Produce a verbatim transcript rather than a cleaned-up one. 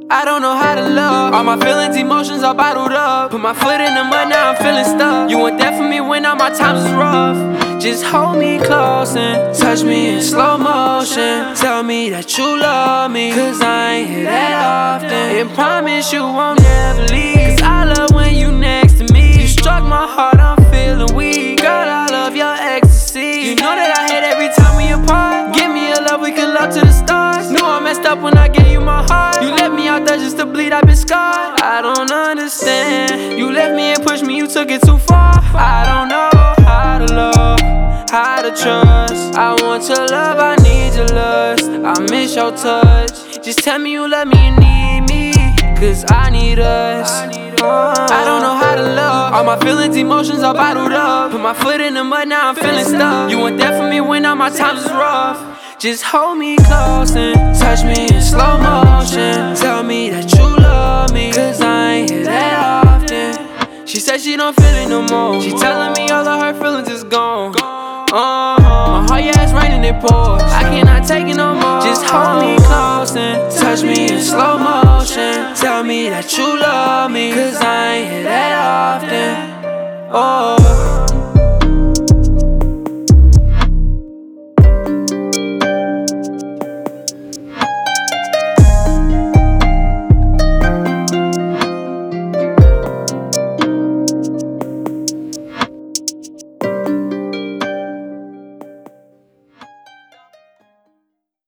I don't know how to love. All my feelings, emotions are bottled up. Put my foot in the mud, now I'm feeling stuck. You weren't there for me when all my times was rough. Just hold me close and touch me in slow motion. Tell me that you love me, cause I ain't hear that often. And promise you won't never leave, cause I love when you next to me. You struck my heart, I'm feeling weak. Girl, I love your ecstasy. You know that I hate every time we apart. Give me a love we could love to the stars. Knew I messed up when I gave you my heart. You left me out there just to bleed, I've been scarred. I don't understand. You left me and pushed me, you took it too far. I don't know how to love, how to trust. I want your love, I need your lust. I miss your touch. Just tell me you love me, you need me, cause I need us. I don't know how to love. All my feelings, emotions are bottled up. Put my foot in the mud, now I'm feeling stuck. You weren't there for me when all my times was rough. Just hold me close and touch me in slow motion. Tell me that you love me, cause I ain't hear that often. She said she don't feel it no more. She telling me all of her feelings is gone. Uh-huh. My heart, yeah, it's raining, it pours. I cannot take it no more. Just hold me close and touch me in slow motion. Tell me that you love me, cause I ain't hear that often. Oh.